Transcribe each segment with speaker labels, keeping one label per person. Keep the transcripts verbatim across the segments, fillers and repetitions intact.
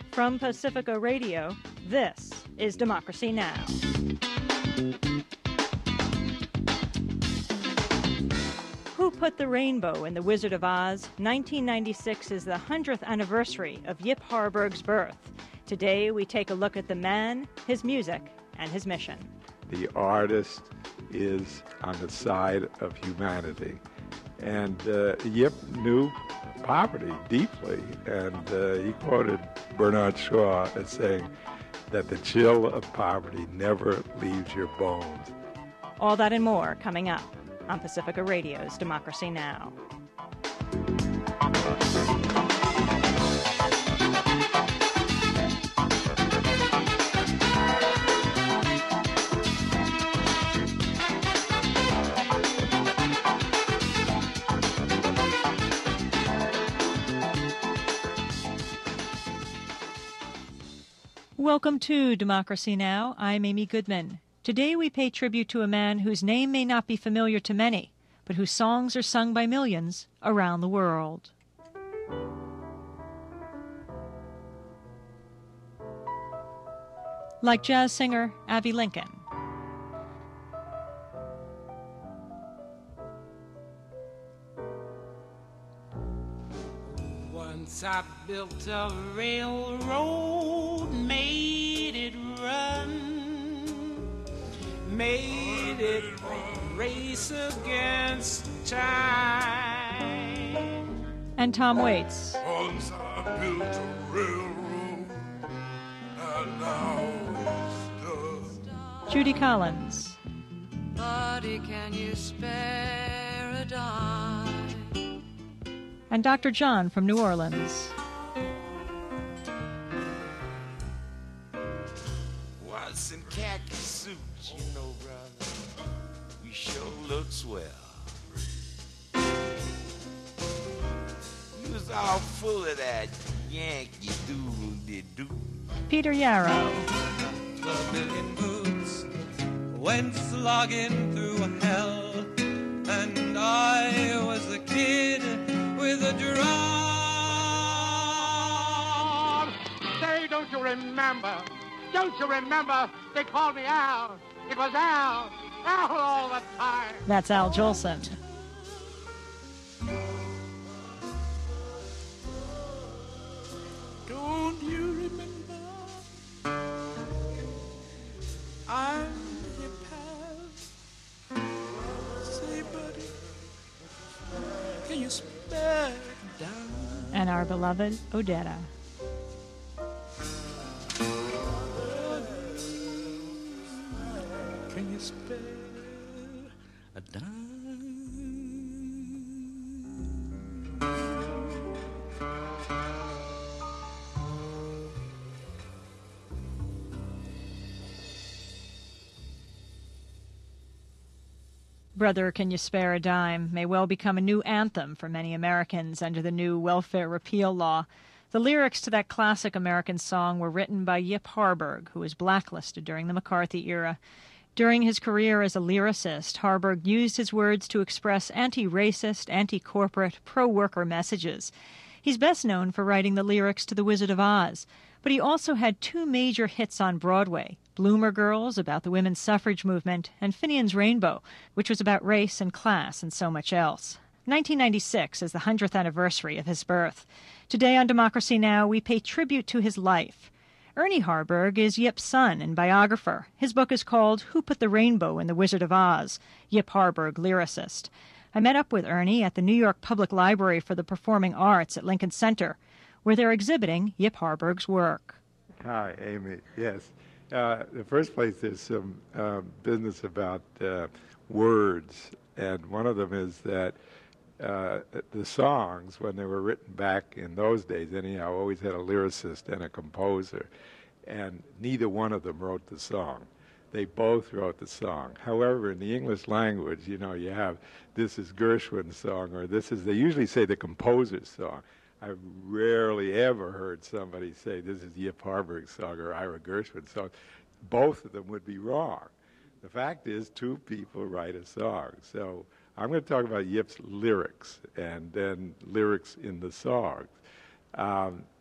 Speaker 1: From Pacifica Radio, this is Democracy Now! Who Put the Rainbow in the Wizard of Oz? nineteen ninety-six is the hundredth anniversary of Yip Harburg's birth. Today we take a look at the man, his music, and his mission.
Speaker 2: The artist is on the side of humanity. And uh, Yip knew poverty deeply, and uh, he quoted Bernard Shaw as saying that the chill of poverty never leaves your bones.
Speaker 1: All that and more coming up on Pacifica Radio's Democracy Now! Welcome to Democracy Now! I'm Amy Goodman. Today we pay tribute to a man whose name may not be familiar to many, but whose songs are sung by millions around the world. Like jazz singer Avi Lincoln.
Speaker 3: Once I built a railroad, made it run, made it race against time.
Speaker 1: And Tom Waits.
Speaker 4: Once I built a railroad, and now it's done.
Speaker 1: Judy Collins.
Speaker 5: Buddy, can you spare a dime?
Speaker 1: And Doctor John from New Orleans.
Speaker 3: Was in khaki suits, you know, brother, we sure look swell. You was all full of that Yankee doodle-de-doo.
Speaker 1: Peter Yarrow.
Speaker 6: The million boots went slogging through hell, and I was the kid with a drum.
Speaker 7: Say, don't you remember? Don't you remember? They called me Al. It was Al. Al all the time.
Speaker 1: That's Al Jolson.
Speaker 3: Don't you remember? I'm your pal. Say, buddy, can you spare it down?
Speaker 1: And our beloved Odetta.
Speaker 3: Can you spare a dime?
Speaker 1: Brother, Can You Spare a Dime may well become a new anthem for many Americans under the new welfare repeal law. The lyrics to that classic American song were written by Yip Harburg, who was blacklisted during the McCarthy era. During his career as a lyricist, Harburg used his words to express anti-racist, anti-corporate, pro-worker messages. He's best known for writing the lyrics to The Wizard of Oz, but he also had two major hits on Broadway, Bloomer Girls, about the women's suffrage movement, and Finian's Rainbow, which was about race and class and so much else. nineteen ninety-six is the hundredth anniversary of his birth. Today on Democracy Now! We pay tribute to his life. Ernie Harburg is Yip's son and biographer. His book is called Who Put the Rainbow in the Wizard of Oz? Yip Harburg, lyricist. I met up with Ernie at the New York Public Library for the Performing Arts at Lincoln Center, where they're exhibiting Yip Harburg's work.
Speaker 2: Hi, Amy. Yes. Uh, in the first place, there's some uh, business about uh, words, and one of them is that uh, the songs, when they were written back in those days, anyhow, always had a lyricist and a composer, and neither one of them wrote the song. They both wrote the song. However, in the English language, you know, you have this is Gershwin's song, or this is, they usually say the composer's song. I've rarely ever heard somebody say this is Yip Harburg's song or Ira Gershwin's song. Both of them would be wrong. The fact is, two people write a song. So I'm going to talk about Yip's lyrics and then lyrics in the songs. Um,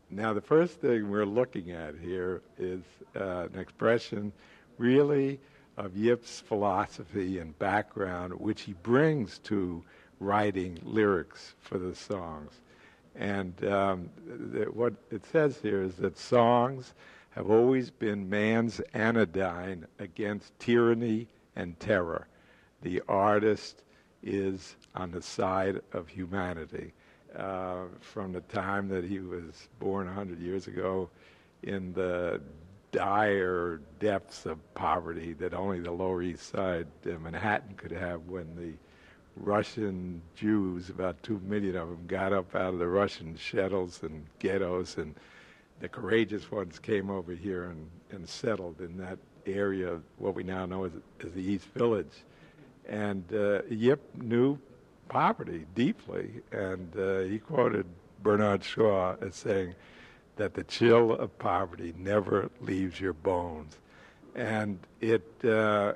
Speaker 2: now, the first thing we're looking at here is uh, an expression really of Yip's philosophy and background, which he brings to writing lyrics for the songs. And um, th- what it says here is that songs have always been man's anodyne against tyranny and terror. The artist is on the side of humanity. Uh, from the time that he was born one hundred years ago in the dire depths of poverty that only the Lower East Side, uh, Manhattan, could have when the Russian Jews, about two million of them, got up out of the Russian shtetls and ghettos, and the courageous ones came over here and, and settled in that area of what we now know as, as the East Village. And uh, Yip knew poverty deeply, and uh, he quoted Bernard Shaw as saying that the chill of poverty never leaves your bones. And it uh,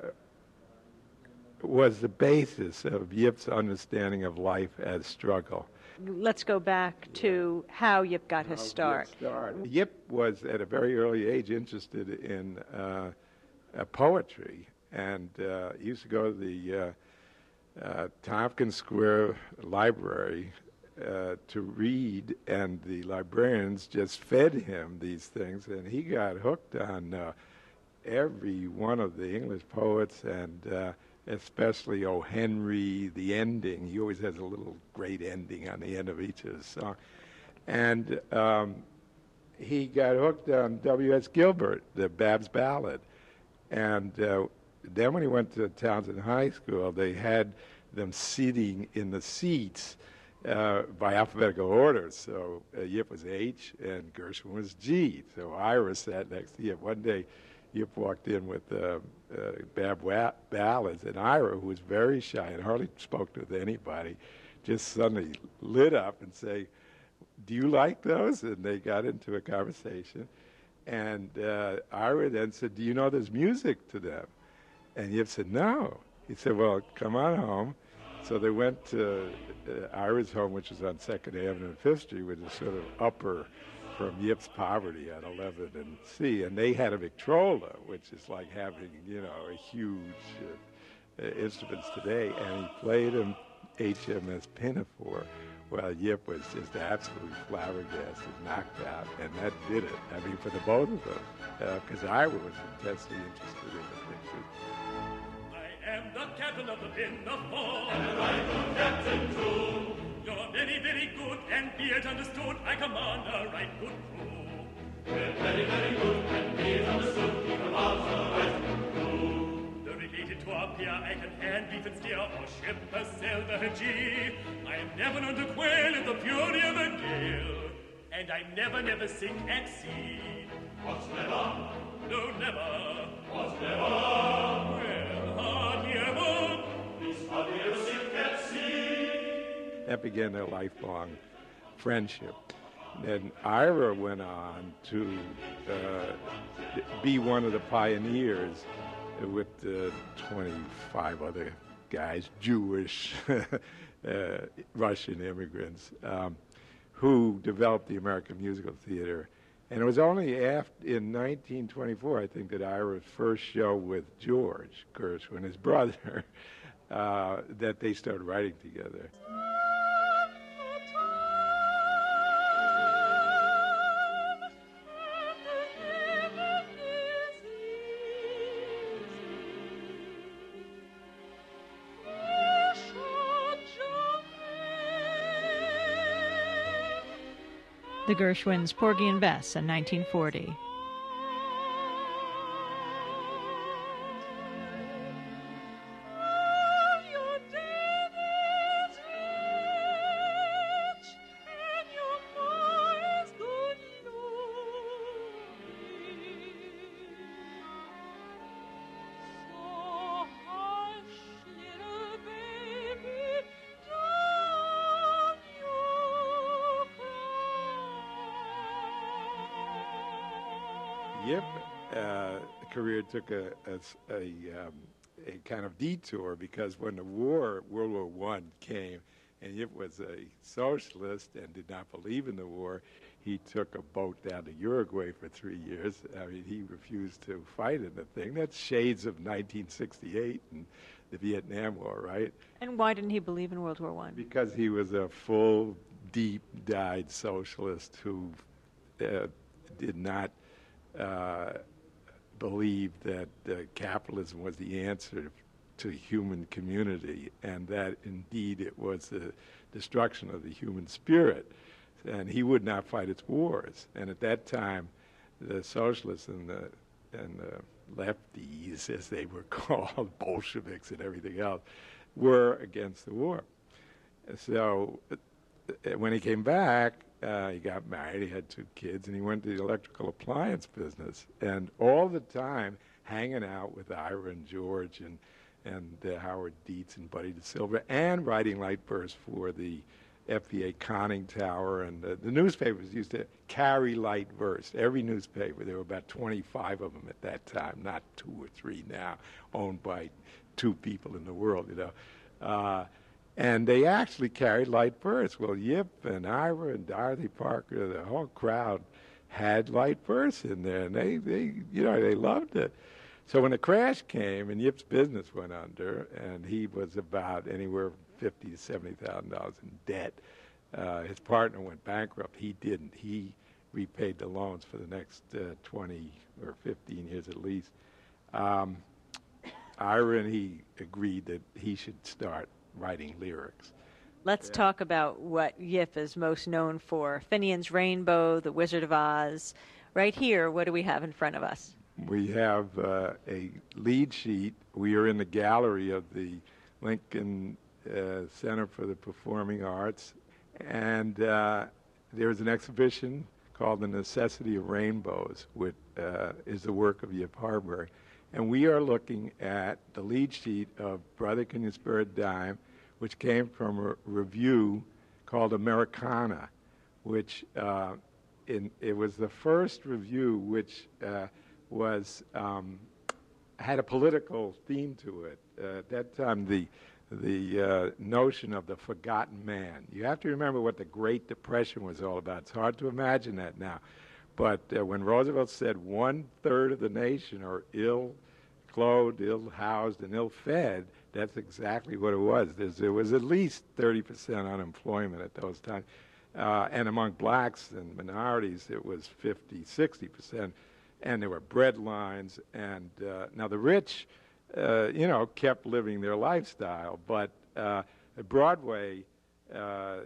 Speaker 2: was the basis of Yip's understanding of life as struggle.
Speaker 8: Let's go back to how Yip got his start.
Speaker 2: Yip, Yip was at a very early age interested in uh, uh, poetry, and uh, he used to go to the uh, Uh, Tompkins Square Library uh, to read, and the librarians just fed him these things, and he got hooked on uh, every one of the English poets, and uh, especially O. Henry, the ending. He always has a little great ending on the end of each of his songs. And um, he got hooked on W S Gilbert, the Bab's Ballad. And uh, then when he went to Townsend High School, they had them sitting in the seats uh, by alphabetical order. So uh, Yip was H and Gershwin was G. So Ira sat next to Yip. One day, Yip walked in with uh, uh, Bab wa- Ballads, and Ira, who was very shy and hardly spoke with anybody, just suddenly lit up and say, "Do you like those?" And they got into a conversation. And uh, Ira then said, "Do you know there's music to them?" And Yip said, "No." He said, "Well, come on home." So they went to uh, Ira's home, which was on second Avenue and fifth Street, which is sort of upper from Yip's poverty at eleventh and C. And they had a Victrola, which is like having, you know, a huge uh, uh, instruments today. And he played him H M S Pinafore. Well, Yip was just absolutely flabbergasted, knocked out, and that did it. I mean, for the both of them, because uh, Ira was intensely interested in the picture.
Speaker 9: I am the captain of the Pinafore, and I the captain too. You're very, very good, and be it understood, I command a right good crew. We're very, very good, and be it understood, we command a right good crew. Navigated to appear, I can hand, beef and steer, or ship a sail the G. I am never known to quail in the fury of a gale, and I never, never sink at sea. What's never? No, never. What's never? Well, hardly ever. This hardly ever sink at sea.
Speaker 2: That began their lifelong friendship. And Ira went on to uh, be one of the pioneers with uh, twenty-five other guys, Jewish, uh, Russian immigrants, um, who developed the American Musical Theater. And it was only after, in nineteen twenty-four, I think, that Ira's first show with George Gershwin, his brother, uh, that they started writing together.
Speaker 1: The Gershwins' Porgy and Bess in nineteen forty.
Speaker 2: Yip uh, career took a, a, a, um, a kind of detour because when the war, World War One came, and Yip was a socialist and did not believe in the war. He took a boat down to Uruguay for three years. I mean, he refused to fight in the thing. That's shades of nineteen sixty-eight and the Vietnam War, right?
Speaker 8: And why didn't he believe in World War One?
Speaker 2: Because he was a full, deep-dyed socialist who uh, did not uh, believe that uh, capitalism was the answer to human community, and that indeed it was the destruction of the human spirit. And he would not fight its wars. And at that time, the socialists and the, and the lefties, as they were called, Bolsheviks and everything else, were against the war. So uh, when he came back, uh, he got married, he had two kids, and he went to the electrical appliance business. And all the time, hanging out with Ira and George and, and uh, Howard Dietz and Buddy DeSilva, and writing light bursts for the F B A conning tower, and uh, the newspapers used to carry light verse. Every newspaper, there were about twenty-five of them at that time, not two or three now, owned by two people in the world, you know. Uh, and they actually carried light verse. Well, Yip and Ira and Dorothy Parker, the whole crowd had light verse in there, and they, they, you know, they loved it. So when the crash came and Yip's business went under, and he was about anywhere fifty to seventy thousand dollars in debt. Uh, his partner went bankrupt. He didn't. He repaid the loans for the next uh, twenty or fifteen years at least. Um, Ira and he agreed that he should start writing lyrics.
Speaker 8: Let's
Speaker 2: Yeah.
Speaker 8: talk about what Yip is most known for. Finian's Rainbow, The Wizard of Oz. Right here, what do we have in front of us?
Speaker 2: We have uh, a lead sheet. We are in the gallery of the Lincoln uh, Center for the Performing Arts, and uh, there's an exhibition called The Necessity of Rainbows, which uh, is the work of Yip Harburg. And we are looking at the lead sheet of Brother Can You Spare a Dime, which came from a review called Americana, which uh, in, it was the first review which uh, was um, had a political theme to it. Uh, at that time, the the uh, notion of the forgotten man. You have to remember what the Great Depression was all about. It's hard to imagine that now. But uh, when Roosevelt said one-third of the nation are ill-clothed, ill-housed, and ill-fed, that's exactly what it was. There's, there was at least thirty percent unemployment at those times. Uh, and among blacks and minorities, it was fifty, sixty percent. And there were bread lines. And uh, now the rich, uh, you know, kept living their lifestyle. But uh, Broadway uh,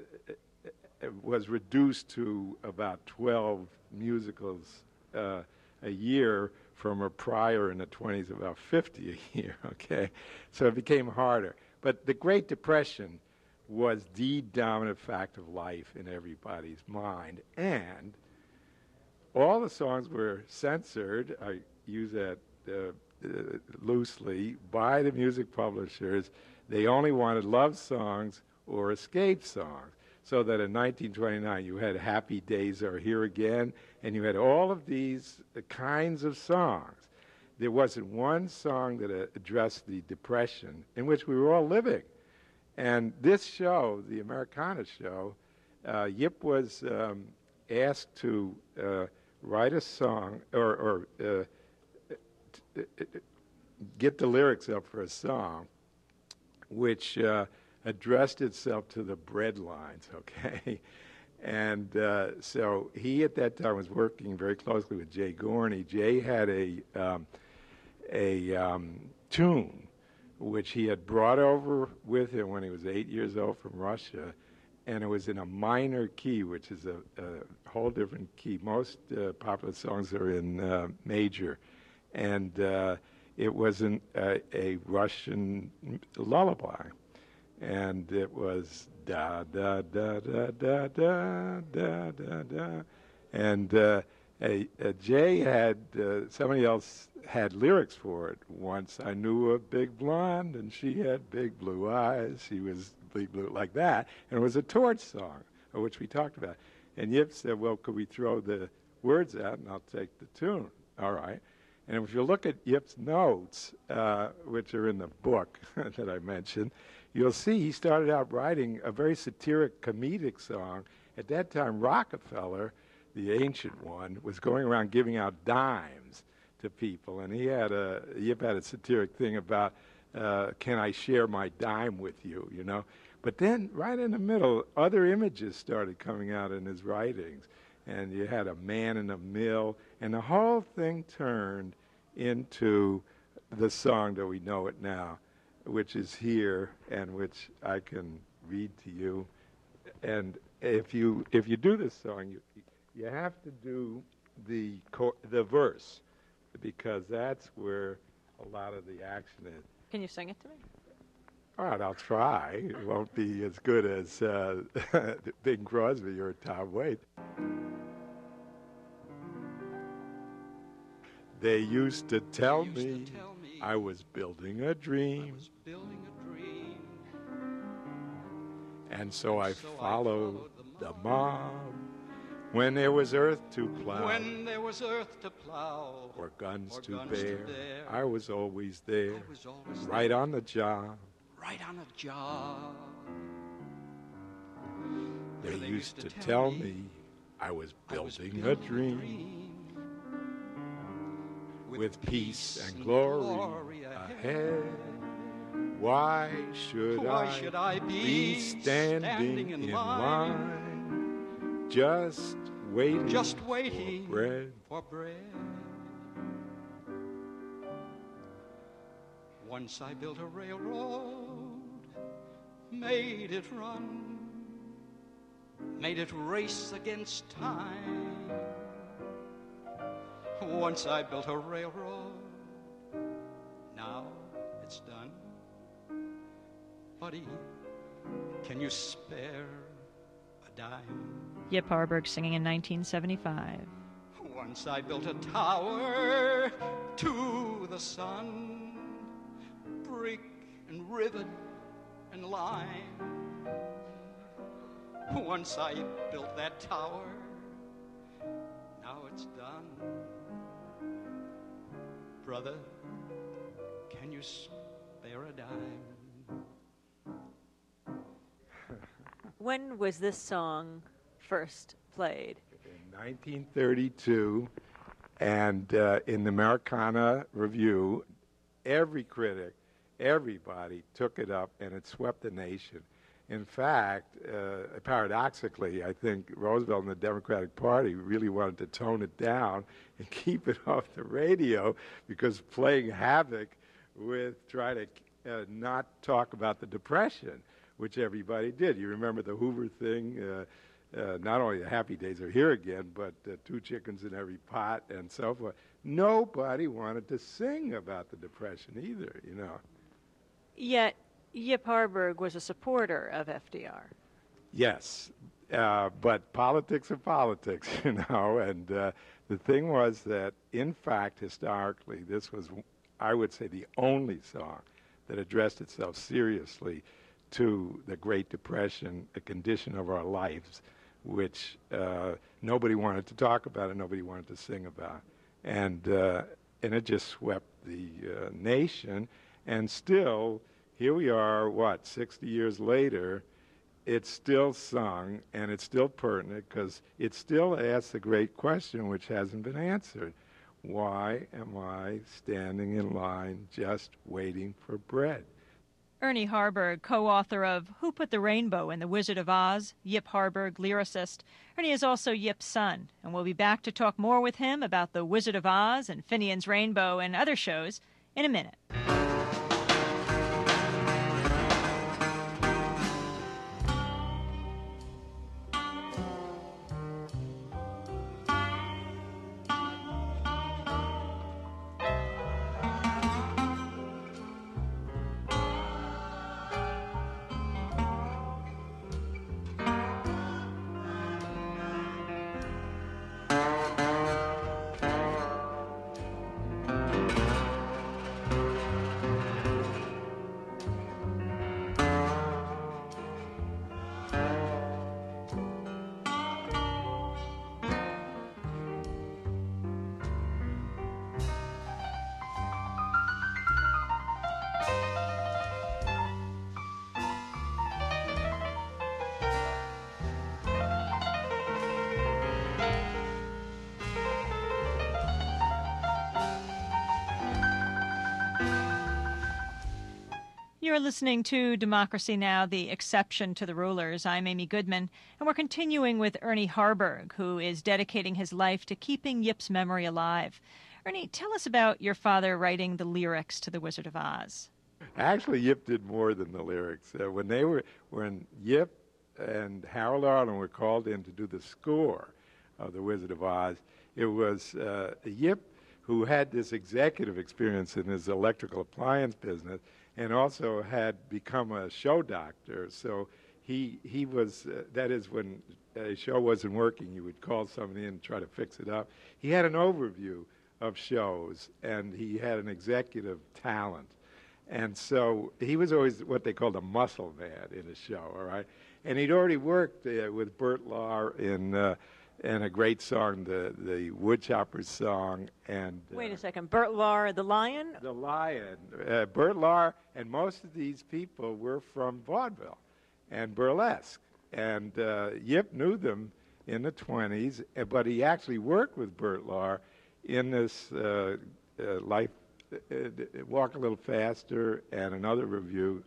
Speaker 2: was reduced to about twelve musicals uh, a year from a prior in the twenties, about fifty a year, okay? So it became harder. But the Great Depression was the dominant fact of life in everybody's mind. And all the songs were censored, I use that uh, uh, loosely, by the music publishers. They only wanted love songs or escape songs. So that in nineteen twenty-nine you had Happy Days Are Here Again, and you had all of these uh, kinds of songs. There wasn't one song that uh, addressed the Depression in which we were all living. And this show, the Americana show, uh, Yip was um, asked to uh, write a song or, or uh, t- t- get the lyrics up for a song which uh, addressed itself to the bread lines, okay? And uh, so he at that time was working very closely with Jay Gorney. Jay had a, um, a um, tune which he had brought over with him when he was eight years old from Russia, and it was in a minor key, which is a, a whole different key. Most uh, popular songs are in uh, major, and uh, it was an, uh, a Russian lullaby, and it was da da da da da da da da da, and uh, a, a Jay had uh, somebody else had lyrics for it. Once I knew a big blonde, and she had big blue eyes. She was big blue, like that, and it was a torch song, which we talked about. And Yip said, "Well, could we throw the words out, and I'll take the tune?" All right. And if you look at Yip's notes, uh, which are in the book that I mentioned, you'll see he started out writing a very satiric, comedic song. At that time, Rockefeller, the ancient one, was going around giving out dimes to people, and he had a he had a satiric thing about, uh, can I share my dime with you, you know? But then, right in the middle, other images started coming out in his writings, and you had a man in a mill, and the whole thing turned into the song that we know it now, which is here, and which I can read to you. And if you if you do this song, you you have to do the co- the verse, because that's where a lot of the action is.
Speaker 8: Can you sing it to me?
Speaker 2: All right, I'll try. It won't be as good as uh, Bing Crosby or Tom Waits. They used to tell,
Speaker 6: used
Speaker 2: me,
Speaker 6: to tell me
Speaker 2: I was building a dream,
Speaker 6: I was building a dream.
Speaker 2: and so I
Speaker 6: So I
Speaker 2: followed
Speaker 6: followed the
Speaker 2: the
Speaker 6: mob.
Speaker 2: mob. When there was earth to plow,
Speaker 6: When there was earth to plow,
Speaker 2: or guns,
Speaker 6: or
Speaker 2: to,
Speaker 6: guns
Speaker 2: bear,
Speaker 6: to bear,
Speaker 2: I was always there,
Speaker 6: I was always
Speaker 2: right
Speaker 6: there,
Speaker 2: on the job.
Speaker 6: right on a job.
Speaker 2: They,
Speaker 6: They
Speaker 2: used to tell me I was
Speaker 6: I was
Speaker 2: building,
Speaker 6: building
Speaker 2: a dream,
Speaker 6: dream
Speaker 2: with peace and glory ahead. Why should
Speaker 6: Why
Speaker 2: I
Speaker 6: should I
Speaker 2: be
Speaker 6: be
Speaker 2: standing,
Speaker 6: standing in
Speaker 2: in
Speaker 6: line,
Speaker 2: line, just waiting,
Speaker 6: just waiting
Speaker 2: for bread?
Speaker 6: for bread? Once I built a railroad, made it run, made it race against time. Once I built a railroad, now it's done. Buddy, can you spare a dime?
Speaker 1: Yip Harburg singing in nineteen seventy-five.
Speaker 6: Once I built a tower to the sun, brick and rivet and lime. Once I built that tower, now it's done. Brother, can you spare a dime?
Speaker 8: When was this song first played?
Speaker 2: In nineteen thirty-two, and uh, in the Americana Review, every critic, everybody took it up, and it swept the nation. In fact, uh, paradoxically, I think Roosevelt and the Democratic Party really wanted to tone it down and keep it off the radio, because playing havoc with trying to uh, not talk about the Depression, which everybody did. You remember the Hoover thing? Uh, uh, not only the Happy Days are here again, but uh, two chickens in every pot and so forth. Nobody wanted to sing about the Depression either, you know.
Speaker 8: Yet Yip Harburg was a supporter of F D R.
Speaker 2: Yes, uh, but politics are politics, you know, and uh, the thing was that, in fact, historically, this was, I would say, the only song that addressed itself seriously to the Great Depression, a condition of our lives, which uh, nobody wanted to talk about and nobody wanted to sing about. And, uh, and it just swept the uh, nation, and still, here we are, what, sixty years later, it's still sung, and it's still pertinent, because it still asks the great question which hasn't been answered. Why am I standing in line just waiting for bread?
Speaker 1: Ernie Harburg, co-author of Who Put the Rainbow in the Wizard of Oz, Yip Harburg, lyricist. Ernie is also Yip's son, and we'll be back to talk more with him about the Wizard of Oz and Finian's Rainbow and other shows in a minute. You're listening to Democracy Now!, the exception to the rulers. I'm Amy Goodman, and we're continuing with Ernie Harburg, who is dedicating his life to keeping Yip's memory alive. Ernie, tell us about your father writing the lyrics to The Wizard of Oz.
Speaker 2: Actually, Yip did more than the lyrics. Uh, when they were, when Yip and Harold Arlen were called in to do the score of The Wizard of Oz, it was uh, Yip who had this executive experience in his electrical appliance business and also had become a show doctor. So he he was, uh, that is, when a show wasn't working, you would call somebody in and try to fix it up. He had an overview of shows, and he had an executive talent. And so he was always what they called a muscle man in a show, all right? And he'd already worked uh, with Bert Lahr in uh, in a great song, the the Woodchoppers song. And uh,
Speaker 8: Wait a second, Bert Lahr, the Lion?
Speaker 2: The Lion. Uh, Bert Lahr, and most of these people were from vaudeville and burlesque. And uh, Yip knew them in the twenties, uh, but he actually worked with Bert Lahr in this uh, uh, Life, uh, Walk a Little Faster, and another review.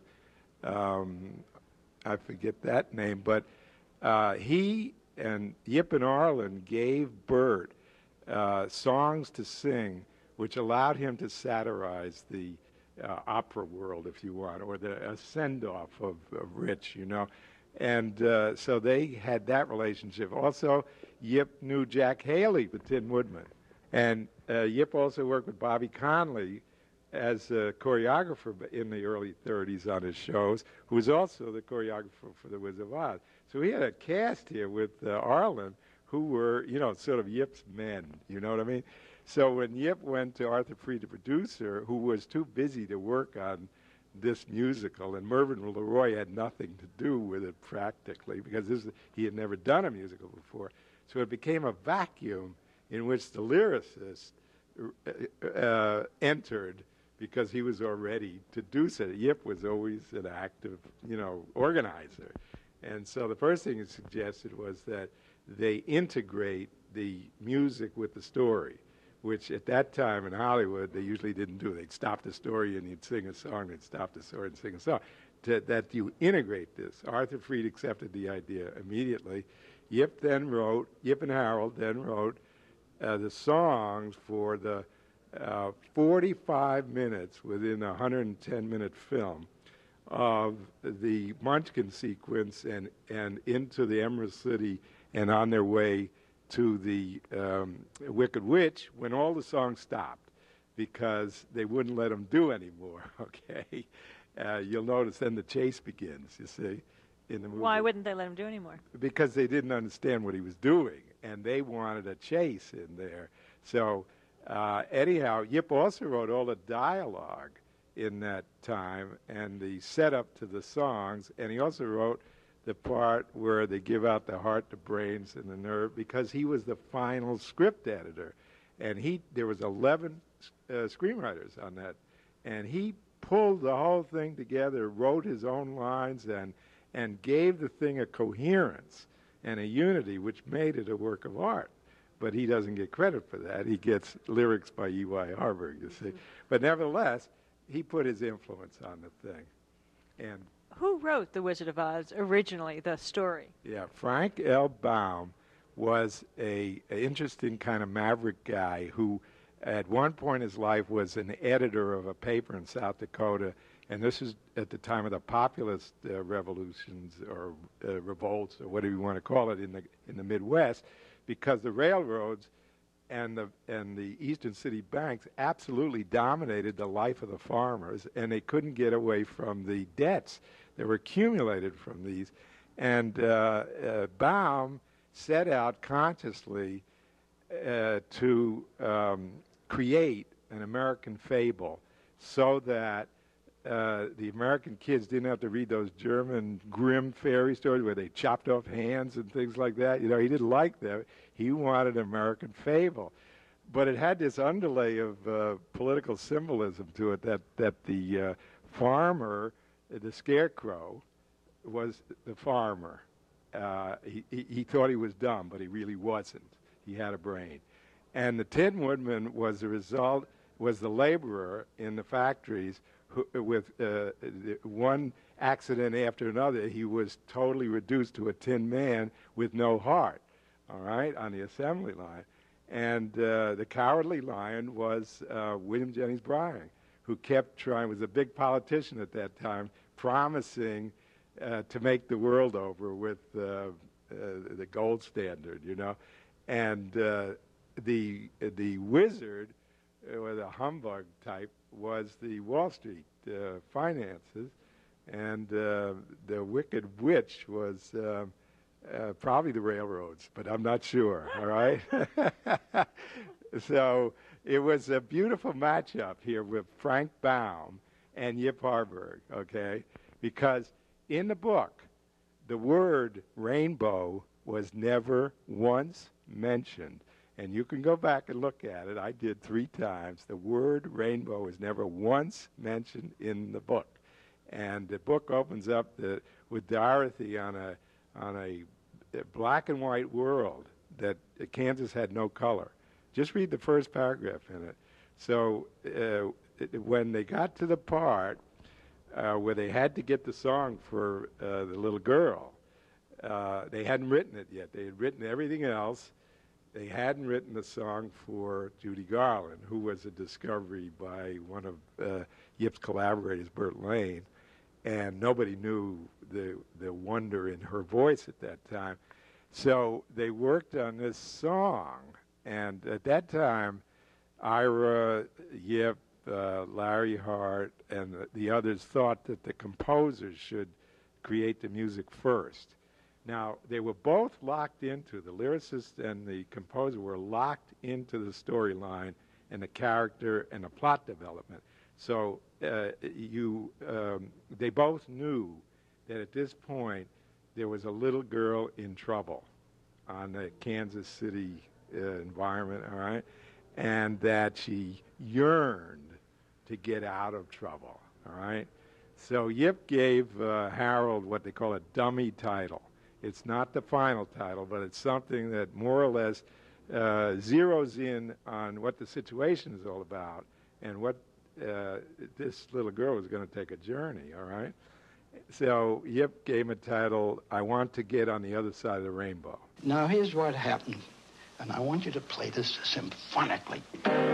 Speaker 2: Um, I forget that name, but uh, he and Yip and Arlen gave Bert uh, songs to sing, which allowed him to satirize the uh, opera world, if you want, or the a send-off of, of Rich, you know. And uh, so they had that relationship. Also, Yip knew Jack Haley, the Tin Woodman. And uh, Yip also worked with Bobby Conley as a choreographer in the early thirties on his shows, who was also the choreographer for The Wizard of Oz. So he had a cast here with uh, Arlen, who were, you know, sort of Yip's men, you know what I mean? So when Yip went to Arthur Freed, the producer, who was too busy to work on this musical, and Mervyn LeRoy had nothing to do with it practically, because this, he had never done a musical before. So it became a vacuum in which the lyricist uh, entered, because he was already to do so. Yip was always an active, you know, organizer. And so the first thing he suggested was that they integrate the music with the story, which at that time in Hollywood they usually didn't do. They'd stop the story and you'd sing a song, they'd stop the story and sing a song. To, that you integrate this. Arthur Freed accepted the idea immediately. Yip then wrote, Yip and Harold then wrote uh, the songs for the uh, forty-five minutes within a one hundred ten minute film of the Munchkin sequence and, and into the Emerald City and on their way to the um, Wicked Witch, when all the songs stopped because they wouldn't let them do anymore, okay? Uh, you'll notice then the chase begins, you see, in the movie.
Speaker 8: Why wouldn't they let him do anymore?
Speaker 2: Because they didn't understand what he was doing, and they wanted a chase in there. So uh, anyhow, Yip also wrote all the dialogue in that time and the setup to the songs, and he also wrote the part where they give out the heart, the brains, and the nerve, because he was the final script editor. And he there was eleven uh, screenwriters on that, and he pulled the whole thing together, wrote his own lines, and and gave the thing a coherence and a unity, which made it a work of art. But he doesn't get credit for that. He gets lyrics by E Y Harburg, you see. But nevertheless, he put his influence on the thing. And
Speaker 8: who wrote The Wizard of Oz originally, the story?
Speaker 2: Yeah, Frank L. Baum was a, a interesting kind of maverick guy who at one point in his life was an editor of a paper in South Dakota, and this is at the time of the populist uh, revolutions or uh, revolts or whatever you want to call it in the in the Midwest, because the railroads and the and the Eastern City banks absolutely dominated the life of the farmers, and they couldn't get away from the debts that were accumulated from these. And uh, uh, Baum set out consciously uh, to um, create an American fable so that uh, the American kids didn't have to read those German grim fairy stories where they chopped off hands and things like that. You know, he didn't like that. He wanted an American fable. But it had this underlay of uh, political symbolism to it, that, that the uh, farmer, the scarecrow, was the farmer. Uh, he, he, he thought he was dumb, but he really wasn't. He had a brain. And the Tin Woodman was the result, was the laborer in the factories who, with uh, one accident after another, he was totally reduced to a tin man with no heart, all right, on the assembly line. And uh, the Cowardly Lion was uh, William Jennings Bryan, who kept trying, was a big politician at that time, promising uh, to make the world over with uh, uh, the gold standard, you know. And uh, the the wizard, or the humbug type, was the Wall Street uh, finances, and uh, the wicked witch was uh, uh, probably the railroads, but I'm not sure, all right? So it was a beautiful matchup here with Frank Baum and Yip Harburg, okay? Because in the book, the word rainbow was never once mentioned. And you can go back and look at it. I did three times. The word rainbow is never once mentioned in the book. And the book opens up the, with Dorothy on a, on a, a black and white world that uh, Kansas had no color. Just read the first paragraph in it. So uh, it, when they got to the part uh, where they had to get the song for uh, the little girl, uh, they hadn't written it yet. They had written everything else. They hadn't written the song for Judy Garland, who was a discovery by one of uh, Yip's collaborators, Burt Lane, and nobody knew the the wonder in her voice at that time. So they worked on this song, and at that time, Ira, Yip, uh, Larry Hart, and the, the others thought that the composers should create the music first. Now, they were both locked into, the lyricist and the composer were locked into the storyline and the character and the plot development. So uh, you, um, they both knew that at this point there was a little girl in trouble on the Kansas City uh, environment, all right, and that she yearned to get out of trouble, all right. So Yip gave uh, Harold what they call a dummy title. It's not the final title, but it's something that more or less uh, zeroes in on what the situation is all about and what uh, this little girl is going to take a journey, all right? So Yip gave him a title, I Want to Get on the Other Side of the Rainbow.
Speaker 10: Now here's what happened, and I want you to play this symphonically.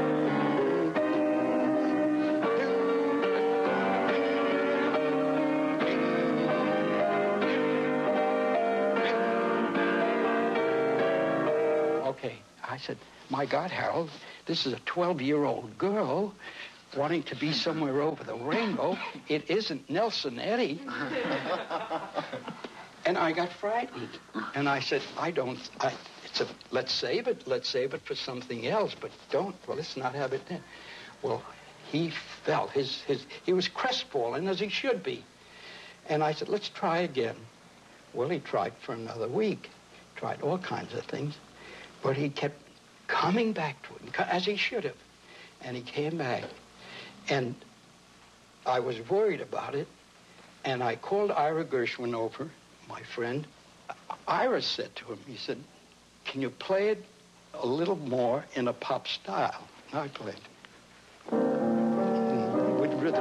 Speaker 10: Okay, I said, my God, Harold, this is a twelve-year-old girl wanting to be somewhere over the rainbow. It isn't Nelson Eddy. And I got frightened. And I said, I don't, I, it's a, let's save it. Let's save it for something else, but don't, well, let's not have it then. Well, he felt, his, his, he was crestfallen, as he should be. And I said, let's try again. Well, he tried for another week, tried all kinds of things. But he kept coming back to it, as he should have. And he came back. And I was worried about it. And I called Ira Gershwin over, my friend. Ira said to him, he said, can you play it a little more in a pop style? And I played with rhythm.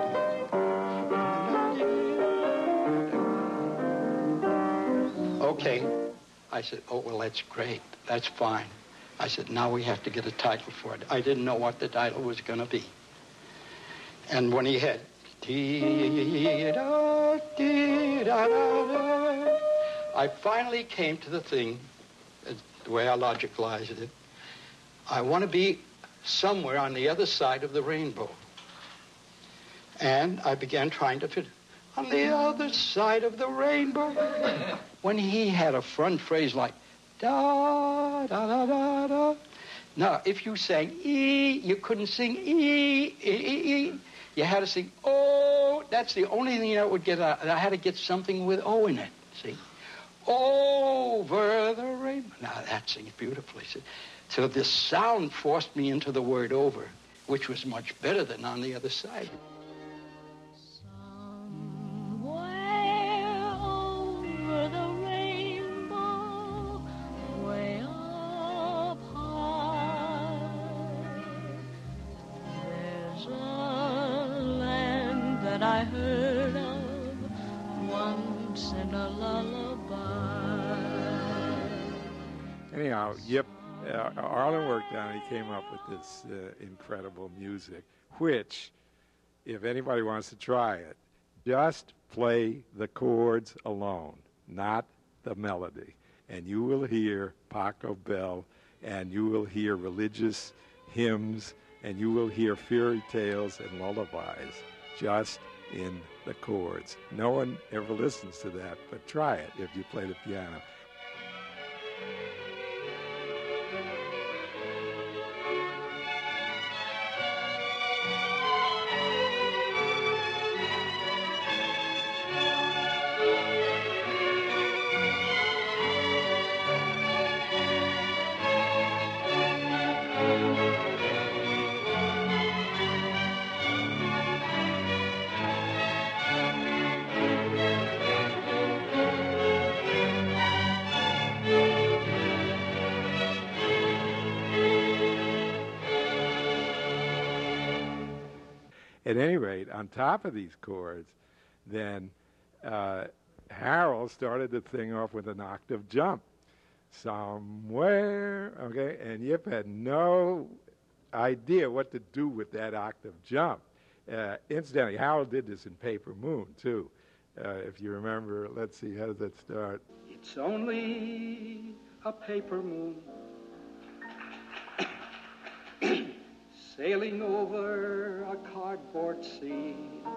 Speaker 10: Okay. I said, oh, well, that's great. That's fine. I said, now we have to get a title for it. I didn't know what the title was going to be. And when he had, I finally came to the thing, the way I logicalized it. I want to be somewhere on the other side of the rainbow. And I began trying to fit on the other side of the rainbow. When he had a front phrase like, da, da, da, da, da. Now, if you sang E, you couldn't sing E, E, E, E. You had to sing O. That's the only thing that would get out. I had to get something with O in it, see? Over the rainbow. Now, that sings beautifully. See? So this sound forced me into the word over, which was much better than on the other side.
Speaker 2: anyhow, Yip, uh, Arlen worked on it. He came up with this uh, incredible music, which, if anybody wants to try it, just play the chords alone, not the melody. And you will hear Paco Bell, and you will hear religious hymns, and you will hear fairy tales and lullabies just in the chords. No one ever listens to that, but try it if you play the piano. At any rate, on top of these chords, then uh, Harold started the thing off with an octave jump. Somewhere, okay? And Yip had no idea what to do with that octave jump. Uh, incidentally, Harold did this in Paper Moon, too. Uh, if you remember, let's see, how does that start?
Speaker 10: It's only a paper moon sailing over a cardboard sea,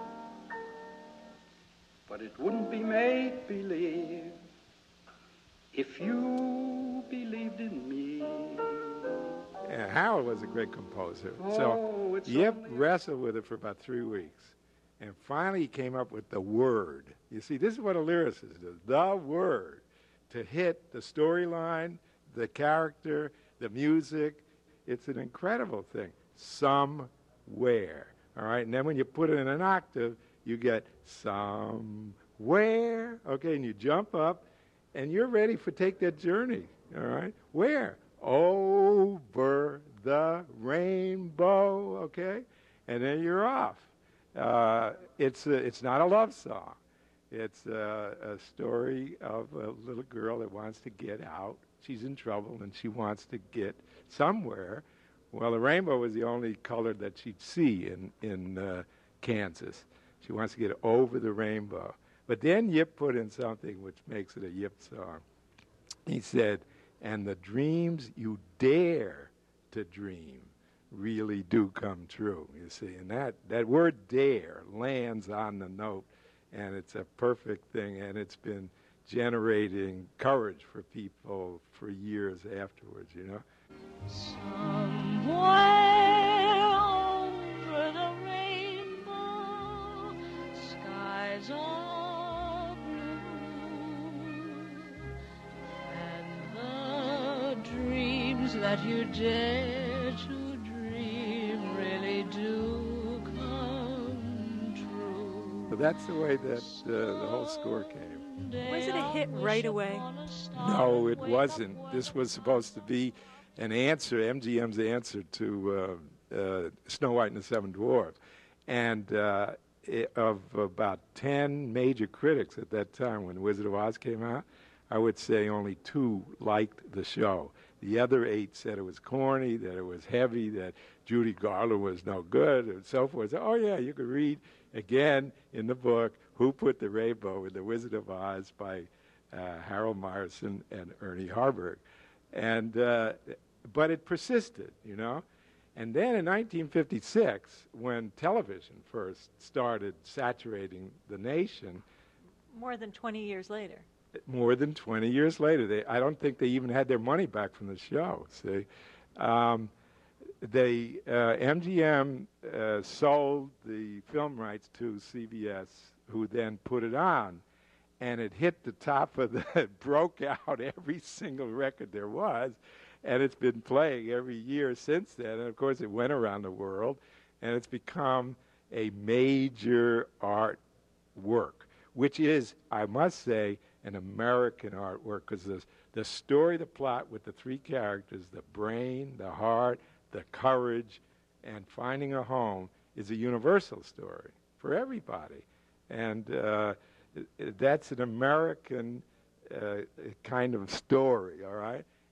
Speaker 10: but it wouldn't be make-believe if you believed in me.
Speaker 2: And Harold was a great composer.
Speaker 10: Oh,
Speaker 2: so
Speaker 10: it's
Speaker 2: Yip
Speaker 10: only-
Speaker 2: wrestled with it for about three weeks. And finally he came up with the word. You see, this is what a lyricist does. The word to hit the storyline, the character, the music. It's an incredible thing. Somewhere. All right? And then when you put it in an octave, you get somewhere. Okay, and you jump up, and you're ready for take that journey. All right? Where? Over the rainbow. Okay? And then you're off. Uh, it's a, it's not a love song. It's a, a story of a little girl that wants to get out. She's in trouble, and she wants to get somewhere. Well, the rainbow was the only color that she'd see in, in uh, Kansas. She wants to get over the rainbow. But then Yip put in something which makes it a Yip song. He said, and the dreams you dare to dream really do come true, you see. And that, that word dare lands on the note, and it's a perfect thing, and it's been generating courage for people for years afterwards, you know.
Speaker 5: Somewhere over the rainbow, skies are blue, and the dreams that you dare to dream really do come true.
Speaker 2: So that's the way that uh, the whole score came.
Speaker 8: Was it a hit right away?
Speaker 2: No, it wasn't. This was supposed to be an answer, M G M's answer to uh, uh, Snow White and the Seven Dwarfs. And uh, it, of about ten major critics at that time when Wizard of Oz came out, I would say only two liked the show. The other eight said it was corny, that it was heavy, that Judy Garland was no good, and so forth. So, oh, yeah, you could read again in the book Who Put the Rainbow in the Wizard of Oz by uh, Harold Meyerson and Ernie Harburg. And, uh, but it persisted, you know. And then in nineteen fifty-six, when television first started saturating the nation,
Speaker 8: More than twenty years later.
Speaker 2: more than twenty years later, they, I don't think they even had their money back from the show, see. Um, they, uh, M G M uh, sold the film rights to C B S, who then put it on. And it hit the top of the, it broke out every single record there was, and it's been playing every year since then. And of course, it went around the world, and it's become a major art work, which is, I must say, an American artwork, because the, the story, the plot with the three characters, the brain, the heart, the courage, and finding a home is a universal story for everybody. And uh, that's an American uh, kind of story, all right?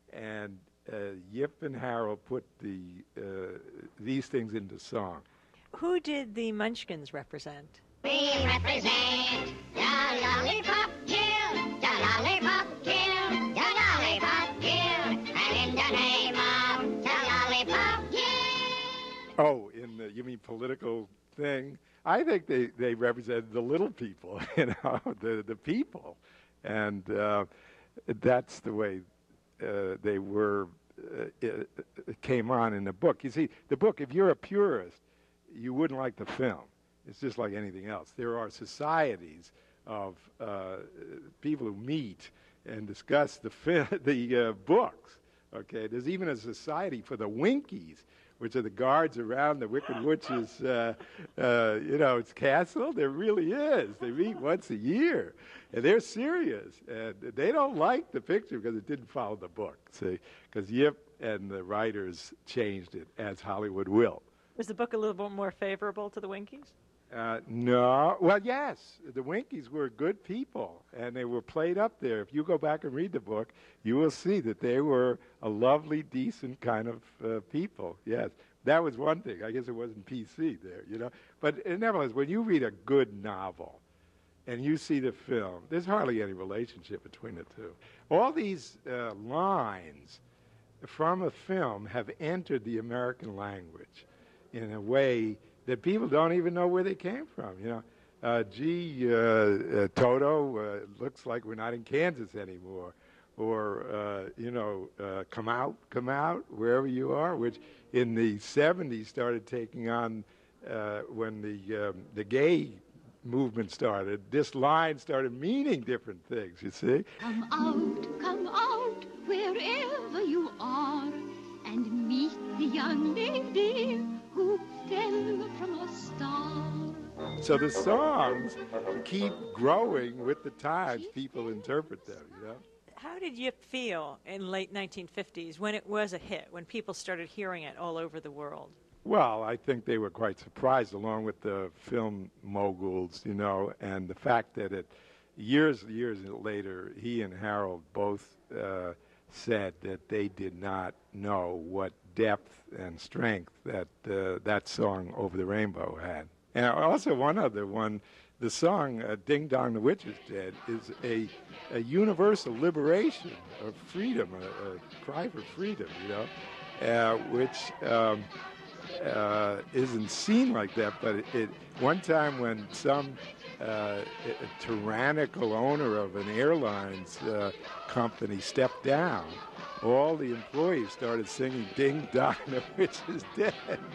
Speaker 2: and uh, Yip and Harold put the uh, these things into song.
Speaker 8: Who did the Munchkins represent?
Speaker 11: We represent the Lollipop Guild, the Lollipop Guild, the Lollipop Guild, and in the name of the Lollipop Guild.
Speaker 2: Oh, in the, you mean political thing? I think they, they represented the little people, you know, the, the people. And uh, that's the way uh, they were, uh, it, it came on in the book. You see, the book, if you're a purist, you wouldn't like the film. It's just like anything else. There are societies of uh, people who meet and discuss the fi- the uh, books. Okay, there's even a society for the Winkies, which are the guards around the Wicked Witch's, uh, uh, you know, its castle. There really is. They meet once a year, and they're serious. And they don't like the picture because it didn't follow the book. See, because Yip and the writers changed it, as Hollywood will.
Speaker 8: Was the book a little bit more favorable to the Winkies?
Speaker 2: Uh, no. Well, yes. The Winkies were good people, and they were played up there. If you go back and read the book, you will see that they were a lovely, decent kind of uh, people. Yes. That was one thing. I guess it wasn't P C there, you know. But uh, nevertheless, when you read a good novel and you see the film, there's hardly any relationship between the two. All these uh, lines from a film have entered the American language in a way that people don't even know where they came from, you know. Uh, gee, uh, uh, Toto, uh, looks like we're not in Kansas anymore. Or, uh, you know, uh, come out, come out, wherever you are, which in the seventies started taking on uh, when the, um, the gay movement started. This line started meaning different things, you see.
Speaker 12: Come out, come out, wherever you are, and meet the young lady who fell from a star.
Speaker 2: So the songs keep growing with the times people interpret them, you know.
Speaker 8: How did Yip feel in late nineteen fifties when it was a hit, when people started hearing it all over the world?
Speaker 2: Well, I think they were quite surprised, along with the film moguls, you know, and the fact that it, years, years later, he and Harold both uh, said that they did not know what depth and strength that uh, that song Over the Rainbow had. And also one other one, the song uh, Ding Dong the Witch is Dead is a, a universal liberation of freedom, a, a cry for freedom, you know, uh, which um, uh, isn't seen like that, but it, it one time when some uh, a tyrannical owner of an airlines uh, company stepped down, all the employees started singing Ding Dong the Witch is Dead.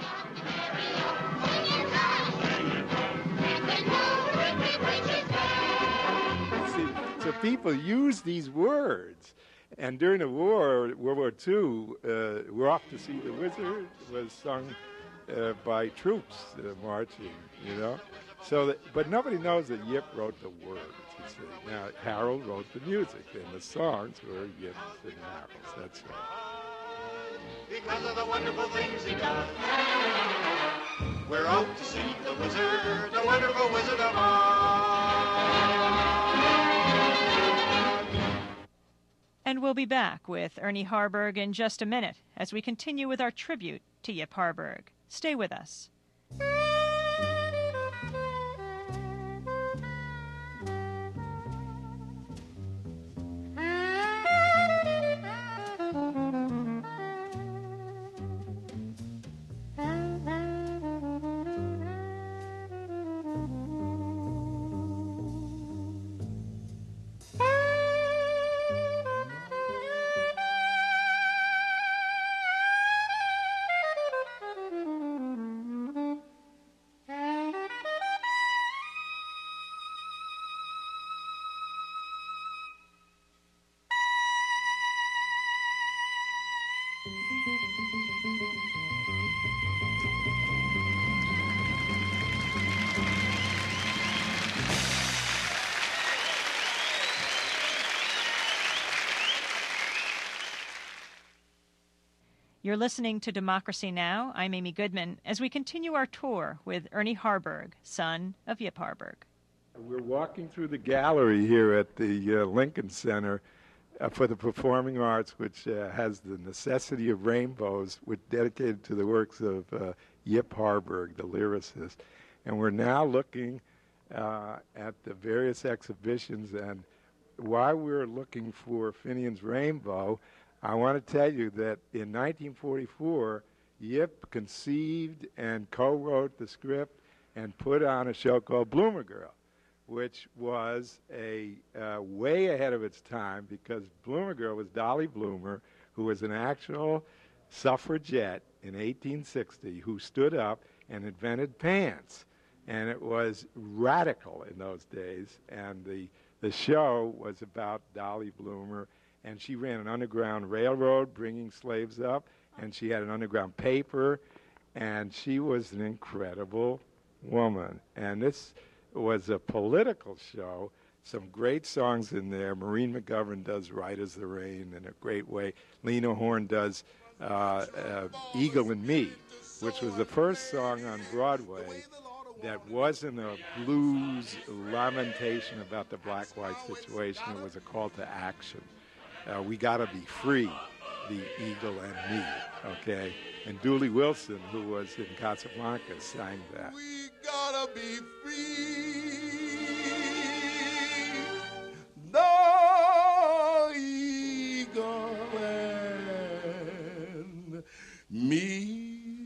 Speaker 2: See, so people use these words. And during the war, World War Two, uh, We're Off to See the Wizard was sung uh, by troops uh, marching, you know. So, that, but nobody knows that Yip wrote the words, you see. Now, Harold wrote the music, and the songs were Yip's and Harold's, that's right.
Speaker 13: Because of the wonderful things he does, we're out to see the wizard, the wonderful Wizard of Oz.
Speaker 1: And we'll be back with Ernie Harburg in just a minute as we continue with our tribute to Yip Harburg. Stay with us. You're listening to Democracy Now! I'm Amy Goodman as we continue our tour with Ernie Harburg, son of Yip Harburg.
Speaker 2: We're walking through the gallery here at the uh, Lincoln Center uh, for the performing arts, which uh, has the necessity of rainbows, which dedicated to the works of uh, Yip Harburg, the lyricist. And we're now looking uh, at the various exhibitions, and while we're looking for Finian's Rainbow, I want to tell you that in nineteen forty-four, Yip conceived and co-wrote the script and put on a show called Bloomer Girl, which was a uh, way ahead of its time, because Bloomer Girl was Dolly Bloomer, who was an actual suffragette in eighteen sixty, who stood up and invented pants. And it was radical in those days. And the, the show was about Dolly Bloomer, and she ran an underground railroad bringing slaves up, and she had an underground paper, and she was an incredible woman. And this was a political show. Some great songs in there. Maureen McGovern does Right as the Rain in a great way. Lena Horne does uh, uh, Eagle and Me, which was the first song on Broadway that wasn't a blues lamentation about the black-white situation. It was a call to action. Uh, we gotta be free, the Eagle and Me, okay? And Dooley Wilson, who was in Casablanca, sang that.
Speaker 4: We gotta be free. The eagle and me.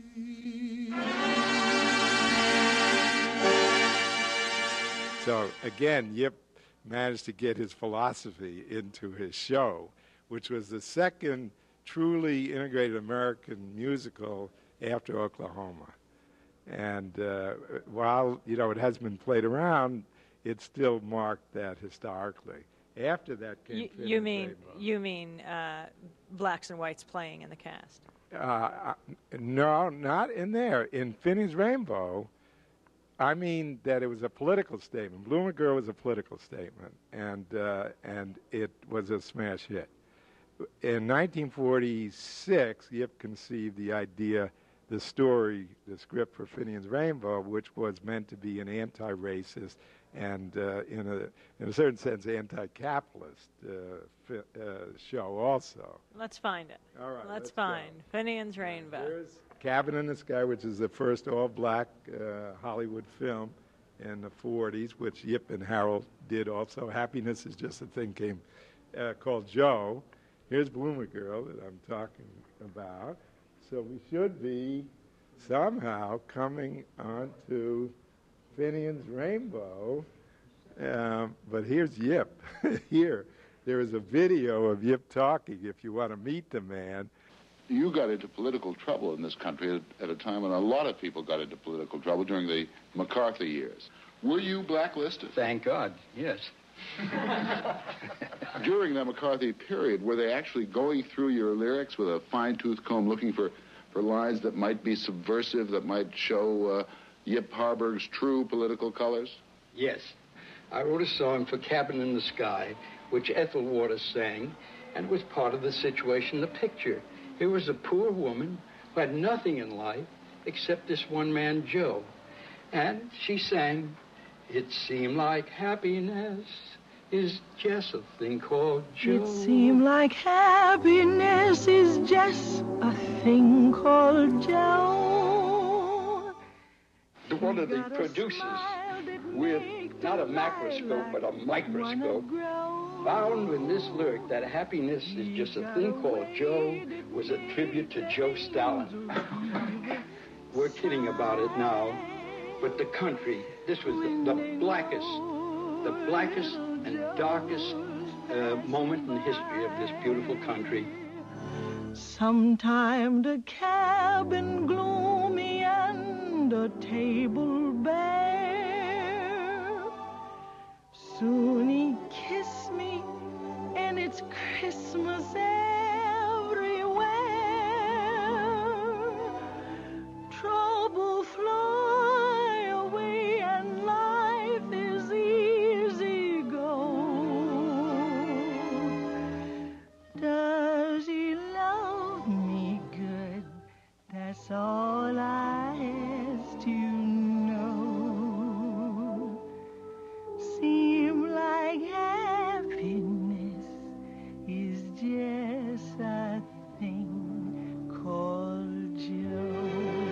Speaker 2: So again, Yip managed to get his philosophy into his show, which was the second truly integrated American musical after Oklahoma. And uh, while, you know, it has been played around, it still marked that historically. After that came
Speaker 8: You,
Speaker 2: Finn
Speaker 8: you
Speaker 2: and
Speaker 8: mean
Speaker 2: Rainbow.
Speaker 8: you mean uh, blacks and whites playing in the cast?
Speaker 2: Uh, no, not in there. In Finney's Rainbow, I mean that it was a political statement. Bloomer Girl was a political statement, and uh, and it was a smash hit. In nineteen forty-six, Yip conceived the idea, the story, the script for Finian's Rainbow, which was meant to be an anti-racist and, uh, in a in a certain sense, anti-capitalist uh, fi- uh, show also.
Speaker 8: Let's find it.
Speaker 2: All right,
Speaker 8: Let's
Speaker 2: let's
Speaker 8: find Finian's Rainbow.
Speaker 2: Here's Cabin in the Sky, which is the first all-black uh, Hollywood film in the forties, which Yip and Harold did also. Happiness is Just a Thing came uh, called Joe. Here's Bloomer Girl that I'm talking about. So we should be somehow coming onto Finian's Rainbow. Um, but here's Yip. Here, there is a video of Yip talking if you want to meet the man.
Speaker 14: You got into political trouble in this country at, at a time when a lot of people got into political trouble during the McCarthy years. Were you blacklisted?
Speaker 10: Thank God, yes.
Speaker 14: During the McCarthy period, were they actually going through your lyrics with a fine-tooth comb looking for, for lines that might be subversive, that might show uh, Yip Harburg's true political colors?
Speaker 10: Yes. I wrote a song for Cabin in the Sky, which Ethel Waters sang, and it was part of the situation, the picture. Here was a poor woman who had nothing in life except this one man, Joe. And she sang, "It seemed like happiness is just a thing called Joe."
Speaker 15: It seemed like happiness is just a thing called Joe.
Speaker 10: The one of the producers, with not a macroscope, but a microscope, found in this lyric that happiness is just a thing called Joe was a tribute to Joe Stalin. We're kidding about it now, but the country, this was the, the blackest, the blackest and darkest uh, moment in the history of this beautiful country.
Speaker 15: Sometime the cabin gloomy and the table bare. Soon he kissed me, and it's Christmas everywhere. Trouble fly away, and life is easy go. Does he love me good? That's all I ask to know. Seem like happiness is thing called Joe.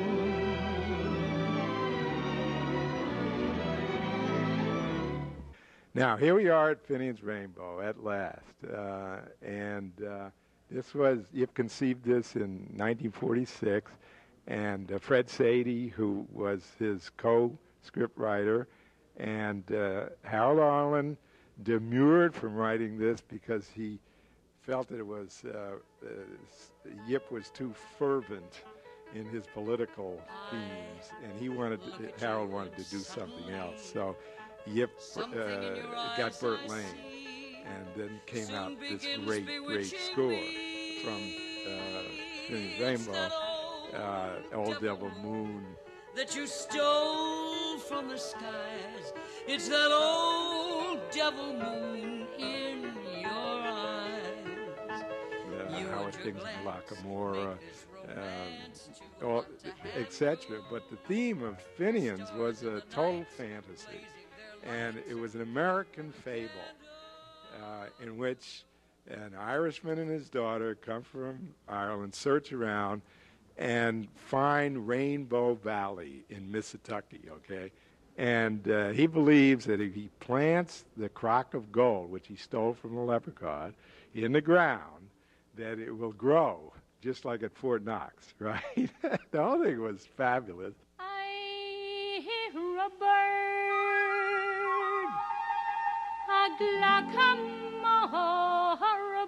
Speaker 2: Now, here we are at Finian's Rainbow at last. Uh, and uh, this was, Yip conceived this in nineteen forty-six. And uh, Fred Sadie, who was his co-script writer, and uh, Harold Arlen demurred from writing this because he felt that it was, uh, uh, Yip was too fervent in his political themes, and he wanted, to, Harold wanted to do something else. So Yip uh, got Burt Lane, and then came out this great, great score from uh, Finian's Rainbow, uh, Old Devil Moon.
Speaker 16: That you stole from the skies. It's that old devil moon in your eyes.
Speaker 2: Uh, How Are Things in Lockamore, um, et cetera. But the theme of Finian's was a total fantasy. And it was an American fable uh, in which an Irishman and his daughter come from Ireland, search around, and find Rainbow Valley in Mississippi, okay? And uh, he believes that if he plants the crock of gold, which he stole from the leprechaun, in the ground, that it will grow, just like at Fort Knox, right? The whole thing was fabulous.
Speaker 12: I hear a bird, a glackamore